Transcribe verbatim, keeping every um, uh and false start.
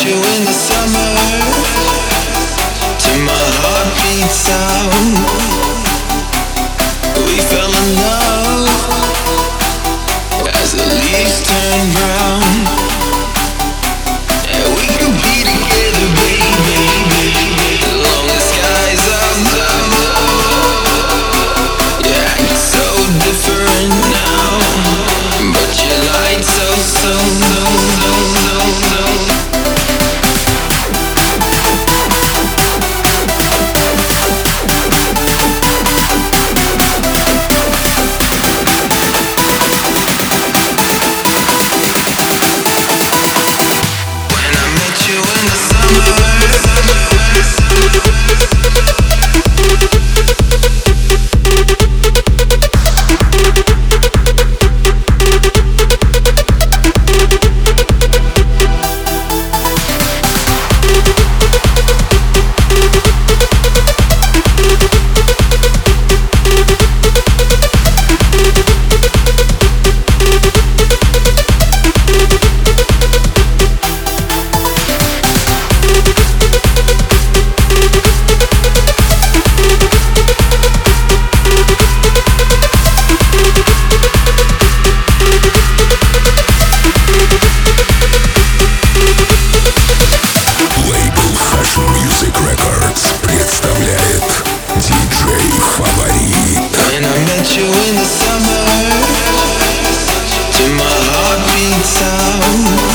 you in the summer, to my heartbeat sound. We fell in love as the leaves turn brown. And we could be together, baby, as long as skies up. Yeah, it's so different now, but you lied so, so, so, so, so, so. You in the summer, to my heartbeat sound.